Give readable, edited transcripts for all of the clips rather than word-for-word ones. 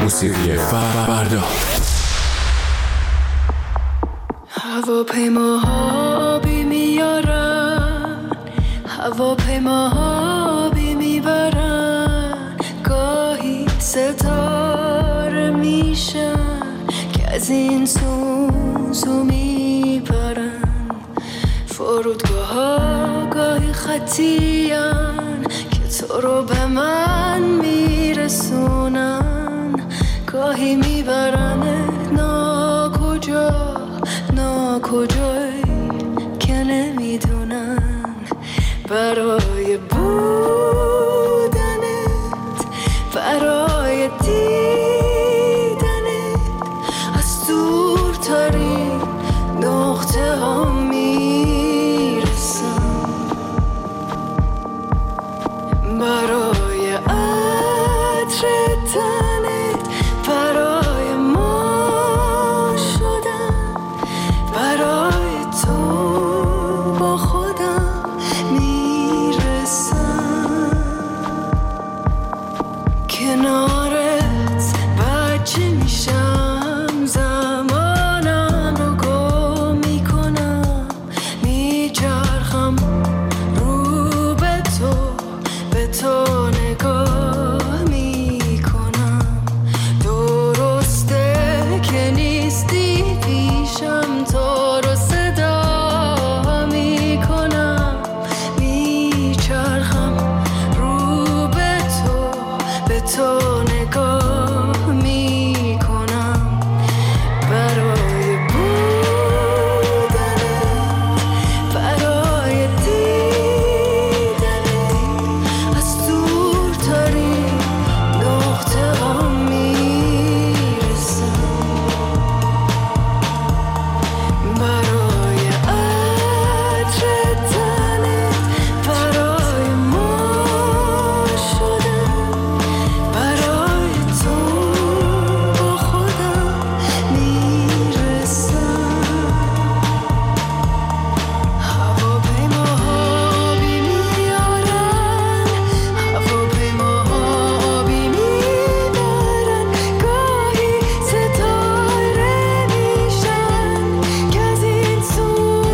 موسیقی فردا. هواپیماها بی میارن، هواپیماها بی میبرن، گاهی ستاره میشن که از این سو میپرن. فرودگاه ها گاهی خطیان که تو رو به من میرسونن، گاهی میبرن ناکجایی که نمیدونن. برای بودنت، برای دیدنت از دورترین نقطه ها میرسم. برای عطر تنت، برای ما شدن، برای تو با خودم میرسم. کنارت بچه میشم، زمانم رو گم میکنم، میچرخم رو به تو نگاه میکنم. درسته که نیستی پیشم، تو رو صدا میکنم، میچرخم رو به تو نگاه میکنم. برای بودنت، برای دیدنت از دورترین نقطه ها میرسم. برای عطر تنت، برای ما شدن، برای تو با خودم میرسم. هواپیماها بی میارن، هواپیماها بی میبرن، گاهی ستاره میشن که از این سو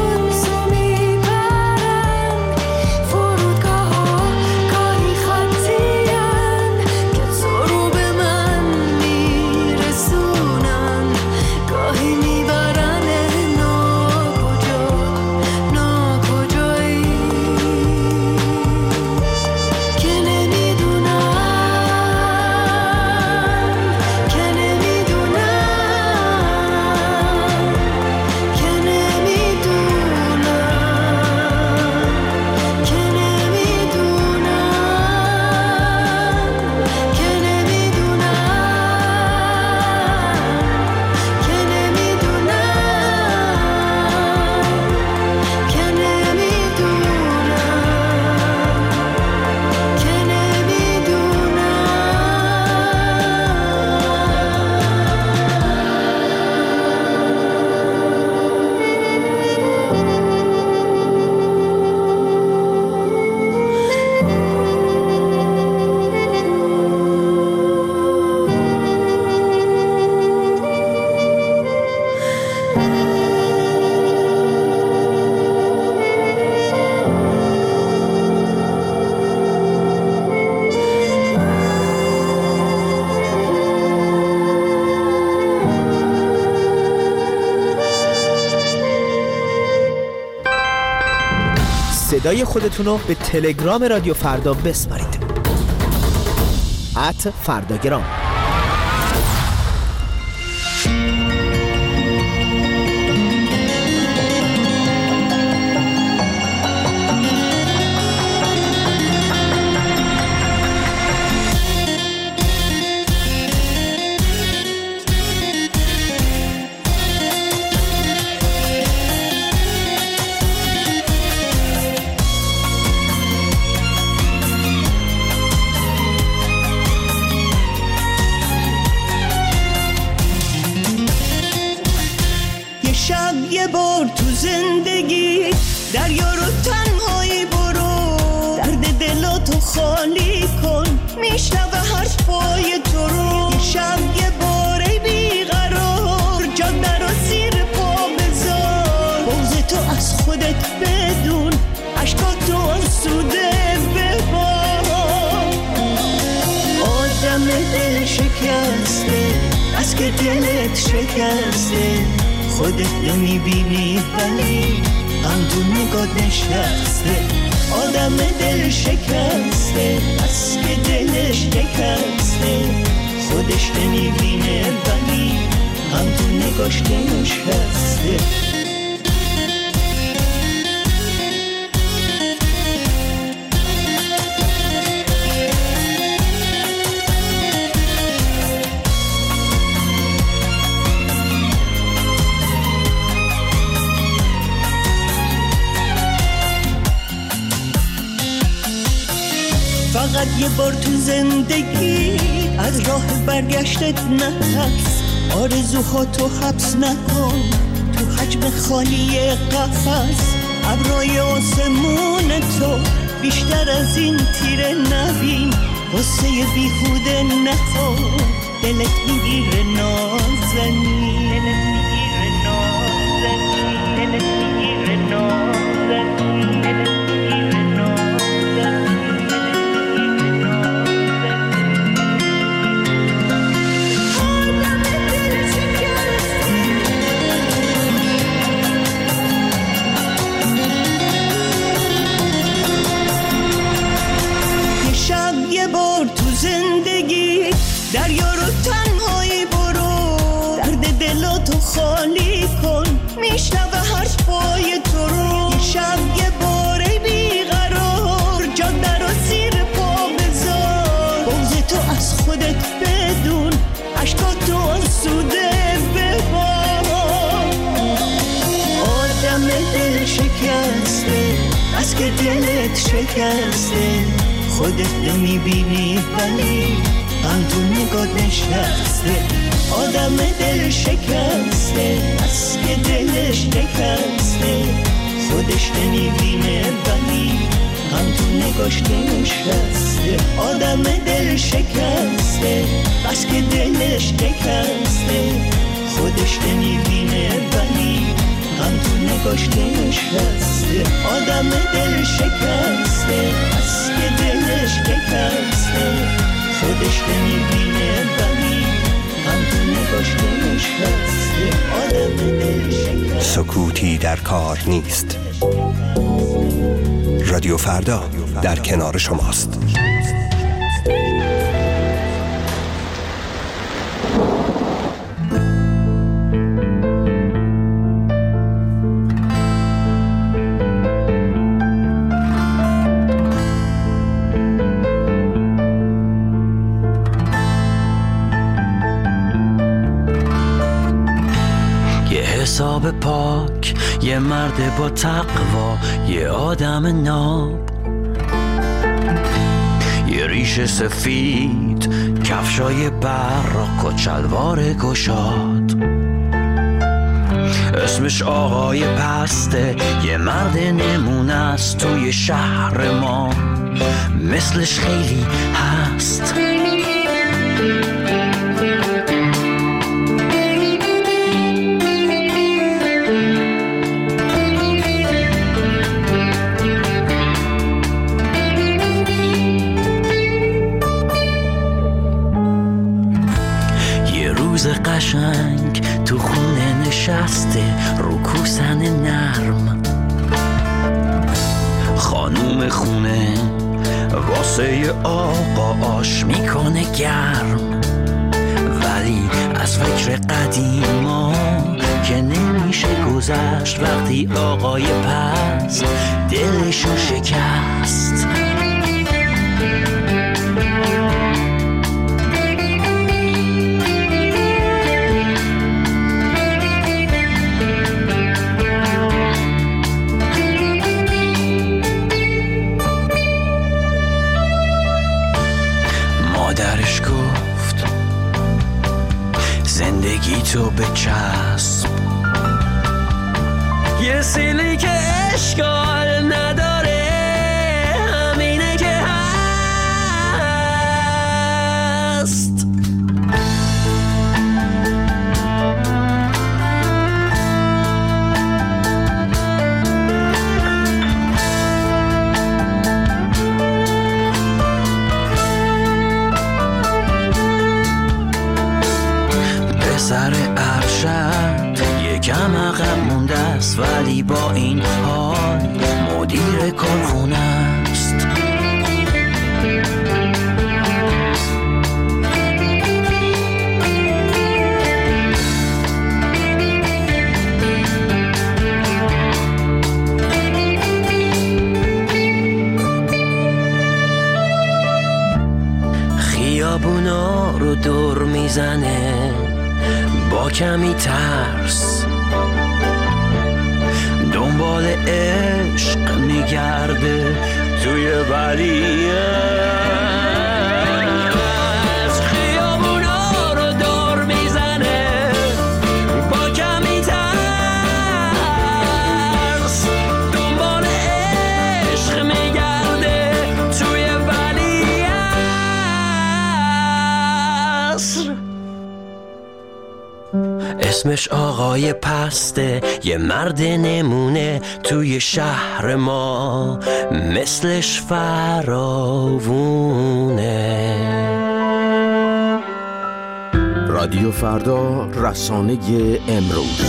میپرن. فرودگاه ها گاهی خطیان که تو رو به من میرسونن، گاهی میبرن ناکجایی که نمیدونن، که نمیدونن، که نمیدونن، که نمیدونن، که نمیدونن، که نمیدونن، که صدای خودتون رو به تلگرام رادیو فردا بسپارید. @فرداگرام. یه بار تو زندگی دریا رو تنهایی برو، درد دلاتو خالی کن، میشنوه حرفای تو رو. یه شب یه خودت بدون عشقاتو آسوده ببار. آدم دل شکسته از که دلت شکسته، خودت نمیبینی ولی هم تو نگاه نشسته. آدم دل شکسته از که دلش شکسته، خودش نمیبینه ولی هم تو نگاش نشسته. فقط یه بار تو زندگی از راه برگشتت نترس، آرزوهاتو حبس نکن تو حجم خالی قفس. ابرای آسمون تو بیشتر از این تیره نبین، واسه بیهوده نخور دلت میگیره نازنی، دلت میگیره نازنی. زندگی دریا رو تنهایی برو، درد دلاتو خالی کن، میشنوه حرفای تو رو. یه شب یه باره بیقرار جاده رو زیر پا بذار، بغض تو از خودت بدون عشقاتو آسوده ببار. آدم دل شکسته از که دلت شکسته، خودت نمیبینی ولی هم تو نگاه نشسته. آدم دل شکسته از که دلش شکسته، خودش نمیبینه ولی هم تو نگاش نشسته. آدم دل شکسته از که دلش شکسته، خودش نمیبینه ولی هم تو نگاش نشسته. آدم دل شکسته از که دلش شکسته، خودش نمیبینه ولی هم تو نگاش نشسته. آدم دل شکسته. سکوتی در کار نیست. رادیو فردا در کنار شماست. حساب پاک، یه مرد با تقوا، یه آدم ناب، یه ریش سفید، کفشای براق و چلوار گشاد. اسمش آقای پسته، یه مرد نمونه است توی شهر ما، مثلش خیلی هست. قشنگ تو خونه نشسته رو کوسن نرم، خانوم خونه واسه آقا آش میکنه گرم، ولی از فکر قدیما که نمیشه گذشت وقتی آقای پس دلشو شکست. مادرش گفت زندگی تو به چسب، یه سیلی که اشکال نداره، همینه که هست. با این حال مدیر کارخونه است. خیابونا رو دور میزنه با کمی ترس، دنبال عشق میگرده توی ولیه. خیابونا رو دور میزنه با کمی ترس، دنبال عشق میگرده توی ولیه. اسمش آقای پسته، یه مرد نمونه توی شهر ما، مثلش فراوونه. رادیو فردا، رسانه امروز.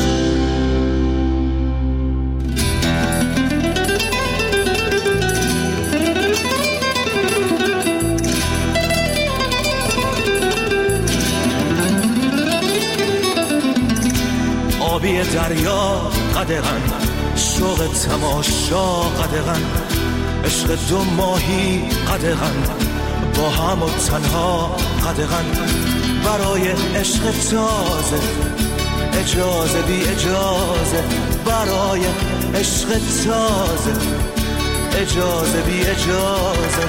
آبی دریا قدغن، شوق تماشا قدغن، عشق دو ماهی قدغن، با هم و تنها قدغن، برای عشق تازه اجازه بی اجازه، برای عشق تازه اجازه بی اجازه.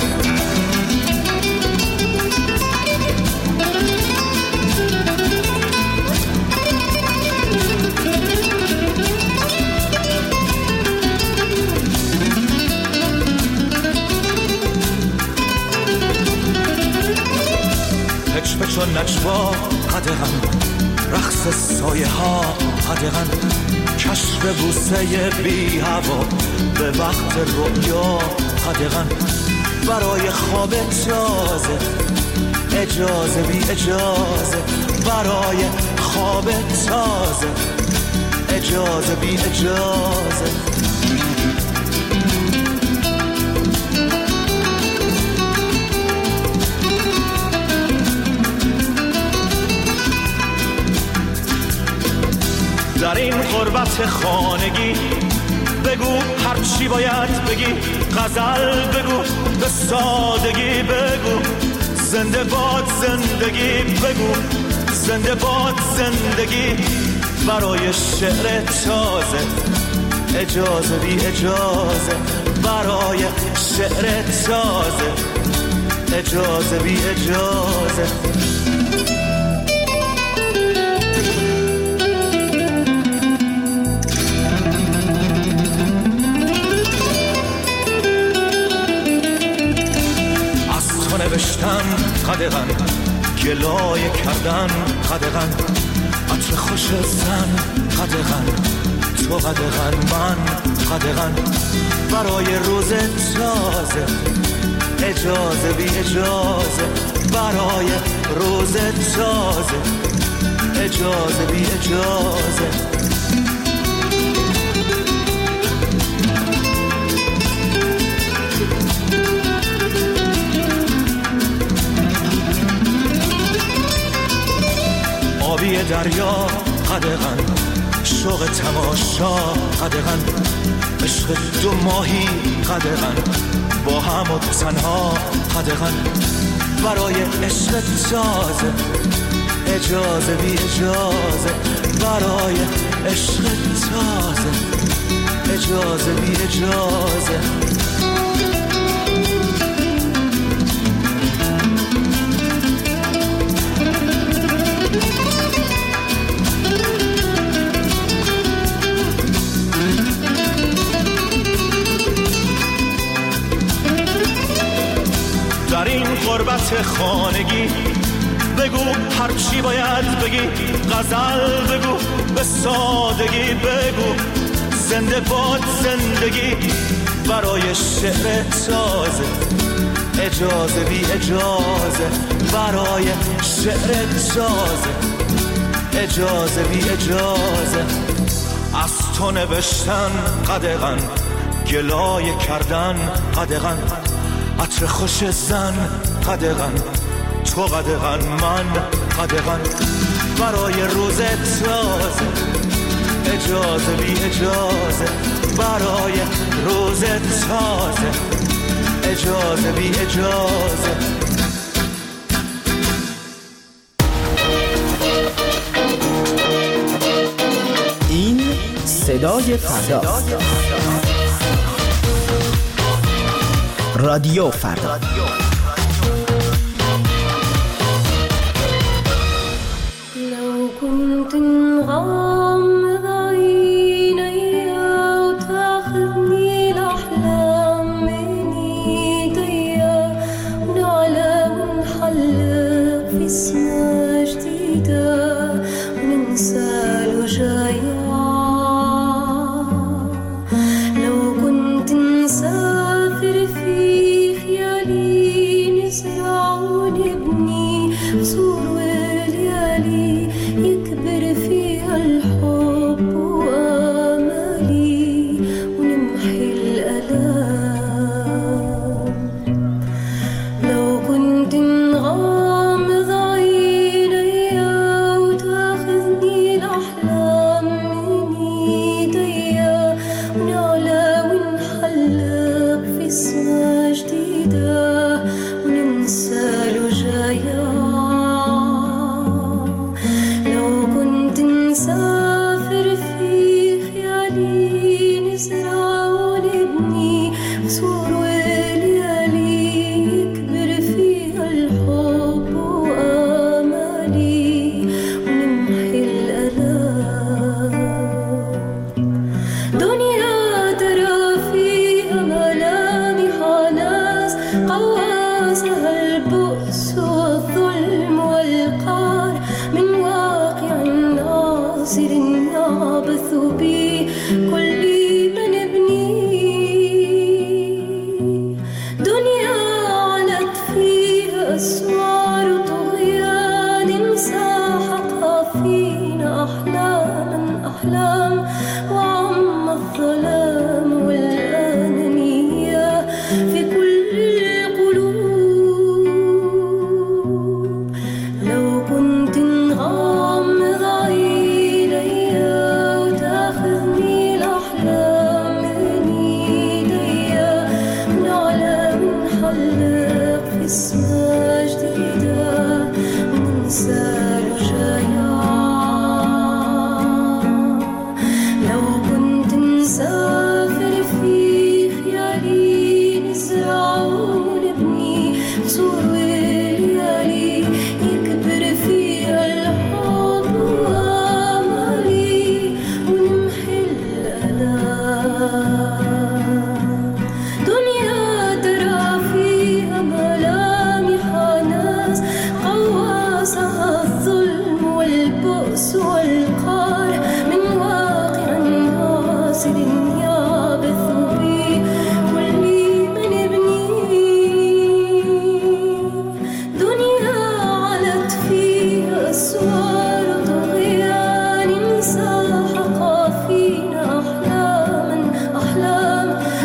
پچ و نجوا قدغن، رقص سایه ها قدغن، کشف بوسه بی هوا به وقت رؤیا قدغن، برای خواب تازه اجازه بی اجازه، برای خواب تازه اجازه بی اجازه. در این غربت خانگی بگو هر چی باید بگی، غزل بگو به سادگی بگو، زنده باد زندگی بگو، زنده باد زندگی، برای شعر تازه اجازه بی اجازه، برای شعر تازه اجازه بی اجازه. نوشتن قدغن، گلایه کردن قدغن، عطر خوش زن قدغن، تو قدغن من قدغن، برای روز تازه اجازه بی اجازه، برای روز تازه اجازه بی اجازه. آبی دریا قدغن، شوق تماشا قدغن، عشق دو ماهی قدغن، با هم و تنها قدغن، برای عشق تازه اجازه بی اجازه، برای عشق تازه اجازه بی اجازه. در این غربت خانگی بگو هر چی باید بگی، غزل بگو به سادگی بگو، زنده باد زندگی، برای شعر تازه اجازه بی اجازه، برای شعر تازه اجازه بی اجازه. از تو نوشتن قدغن، گلایه کردن قدغن، عطر خوش زن قدغن، تو قدغن من قدغن، برای روز تازه اجازه بی اجازه، برای روز تازه اجازه بی اجازه. این صدای فردا، رادیو فردا. لو كنت نغمض عيني وتاخذني الأحلام من ايديا، ونعلى ونحلق في سما جديدة، وننسى الوجايا. لو كنت نسافر في خيالي، نزرع ونبني قصور وليالي، يكبر فيها الحب وآمالي، ونمحي الألام. لو كنت نغمض عيني وتاخذني الأحلام من ايديا، ونعلى ونحلق في سما جديدة، وننسى الوجايا. لو كنت نسافر في خيالي، نزرع ونبني قصور وليالي، يكبر فيها الحب وآمالي، ونمحي الألام. دنيا ترى فيها ملامح ناس، قواسها البؤس والظلم والقهر، من واقع ناصر يعبث به كل من يبنيه. دنيا علت فيها أسوار طغيان، ساحقها فينا أحلاما أحلام، وعم الظلام والأنانية في كل القلوب. لو كنت نغمض عيني وتاخذني الأحلام من ايديا، ونعلى ونحلق في سما جديدة، وننسى الوجايا. لو كنت نسافر في خيالي، نزرع ونبني قصور وليالي، يكبر فيها الحب وآمالي، ونمحي الألام. دنيا ترى فيها ملامح ناس، قواسها الظلم والبؤس والقهر، من واقع ناصر يعبث به كل من يبنيه. دنيا علت فيها أسوار طغيان، ساحقها فينا أحلاما أحلام،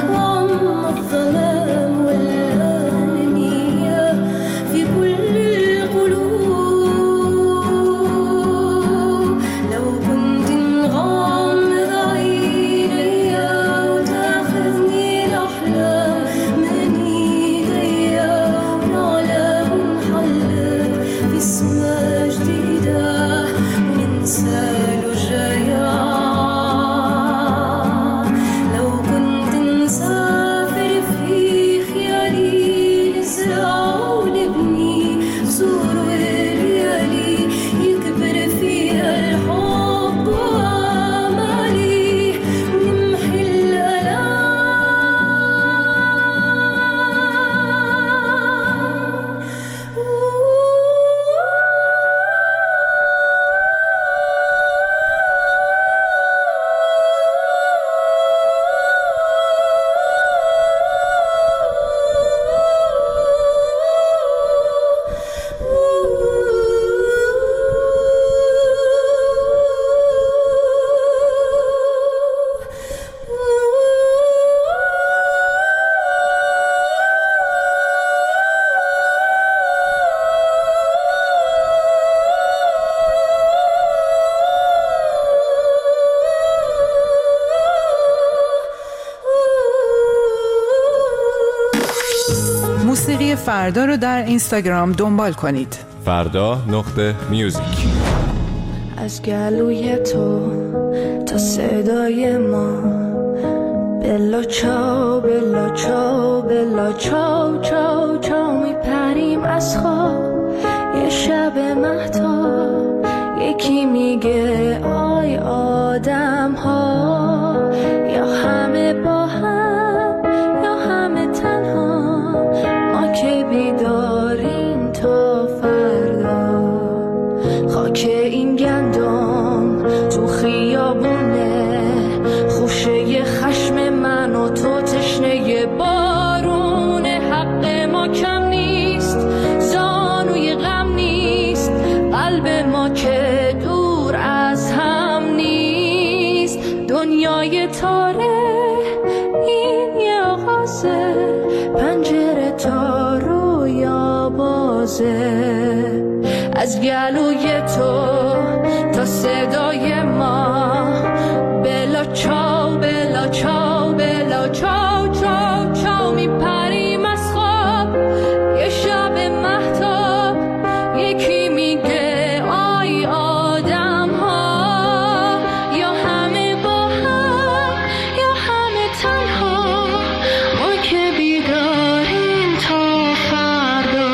موسیقی فردا رو در اینستاگرام دنبال کنید. فردا.میوزیک. از گلوی تو تا صدای ما، بلا چاو بلا چاو بلا چاو چاو چاو میپریم از خواب یه شب مهتاب. یکی میگه آی آدم ها، یا همه با هم یا همه تنها، ما که بیداریم تا فردا. خاک این گندم تو خیابونه، خوشه خشم من و تو تشنه بارونه. حق ما کم نیست، زانوی غم نیست، قلب ما که دور از هم نیست. دنیای تاره این یه آغازه، پنجره تا رویا بازه. از گلوی تو تا صدای ما، بلا چاو بلا چاو بلا چاو چاو چاو میپریم از خواب یه شب مهتاب. یکی میگه آی آدم ها، یا همه با هم یا همه تنها، ما که بیداریم تا فردا.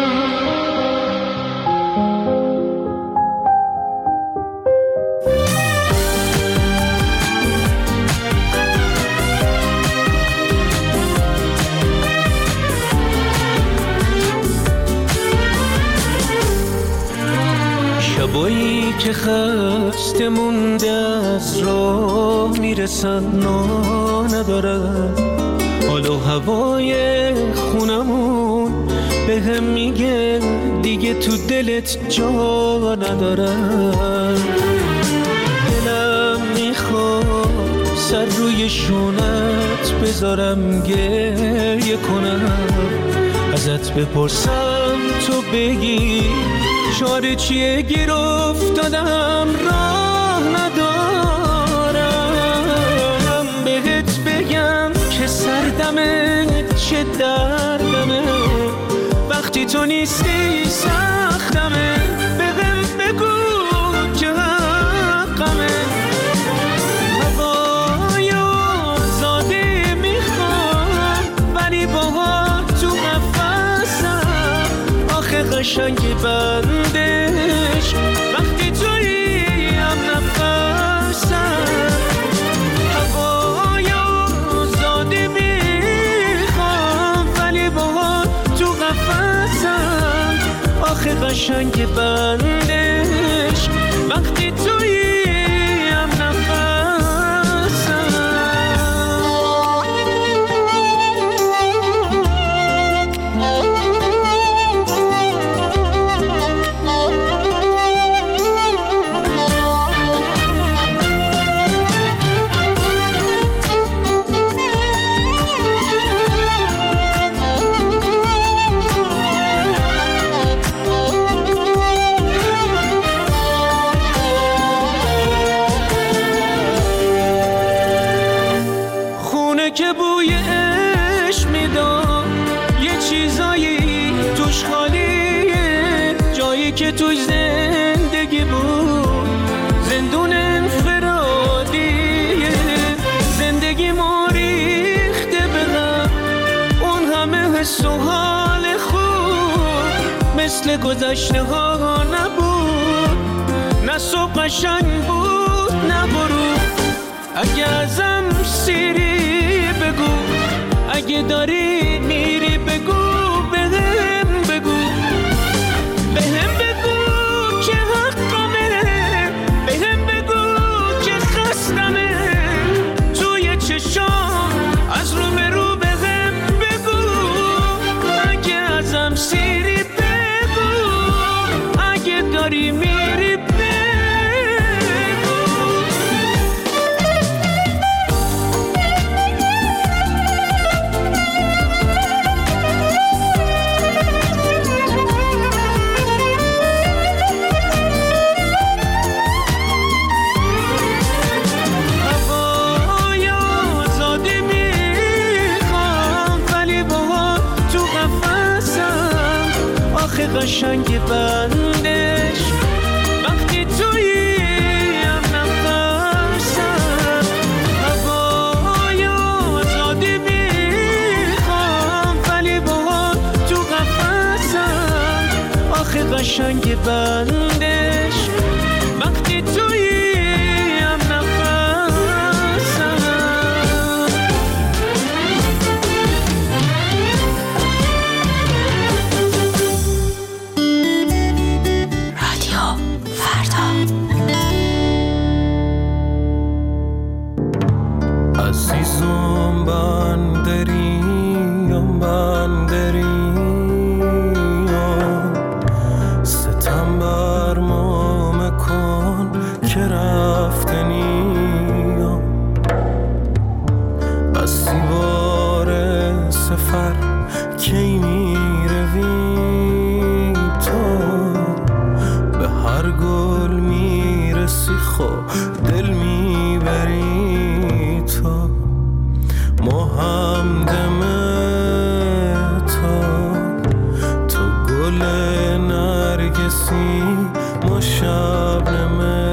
شبایی که خسته مونده از راه میرسن نا ندارن، حال و هوای خونمون به هم میگه دیگه تو دلت جا ندارن. دلم میخواد سر روی شونت بذارم گریه کنم، ازت بپرسم تو بگی چاره چیه، گیر افتادم راه ندارم. بهت بگم که سردمه چه دردمه، وقتی تو نیستی سختمه. بهم بگو که حقمه، هوای آزادی میخوام ولی با تو قفصم. آخه قشنگ بندش وقتی تویی هم نفسم. هوای آزادی میخوام ولی با تو قفصم. آخه قشنگ بندش وقتی تویی هم نفسم. که بوی عشق میدم، یه چیزایی توش خالیه، جایی که توش زندگی بود زندون انفرادیه. زندگی ما ریخته به غم، اون همه حس و حال خوب مثل گذشته ها نبود. نه صبح قشنگ بود نه غروب. اگه ازم سیری بگو، اگه داری میری بگو، بهم بگو، بهم بگو که حقمه، بهم بگو که خستمه. توی چشام از رو به رو بهم بگو، اگه ازم سیری بگو، اگه داری میری بگو. قشنگ بندش وقتی تویم نفسم هوای آزادی میخوام ولی با تو قفسم آخه قشنگ بندش وقتی تویم نفسم رادیو فردا. عزیزم بندریم ستم بر ما مکن که رفتنیم بسی بار سفر کی میروی تو به هر گل میرسی خو دل میبری تو ما همدم تو گل نرگسی ما شبنمه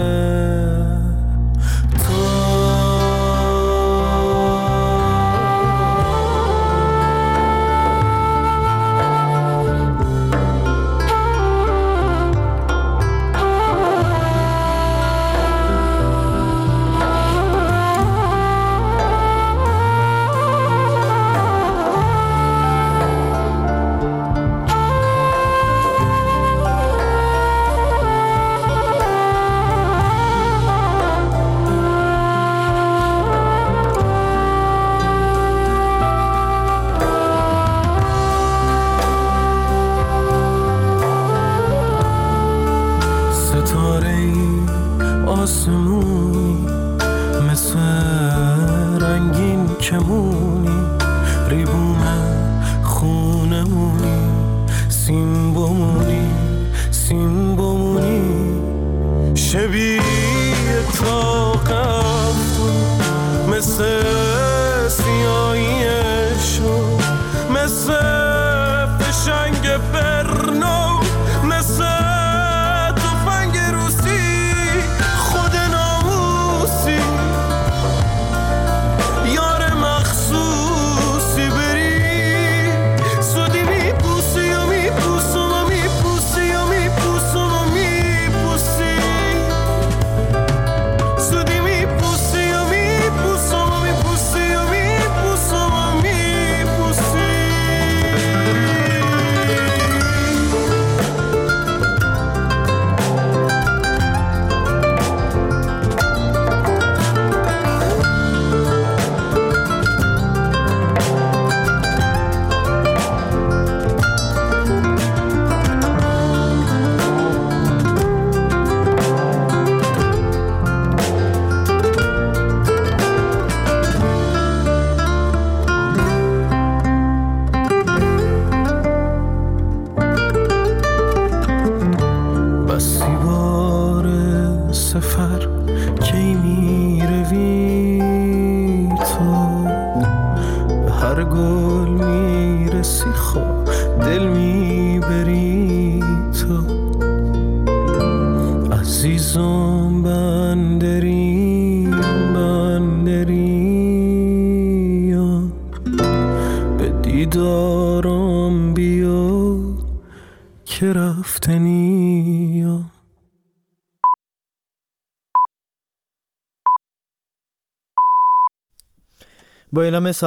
آسمونی مثل رنگین کمونی ریبوم خونمونی سیم بمونی شبیه طاقتون مثل سیاهیشو مثل فشنگ برنو مثل تفنگ روسی خود ناموسی یار مخصوصی بری سودی میپوسی و میپوسم و میپوسی و میپوسم و میپوسی سودی میپوسی و میپوسم و میپوسی و میپوسم و میپوسی بسی بار سفر کی میروی تو به هر گل میرسی خو دل میبری تو عزیزم بندریم به دیدارم بیا که رفتنیم. با اعلام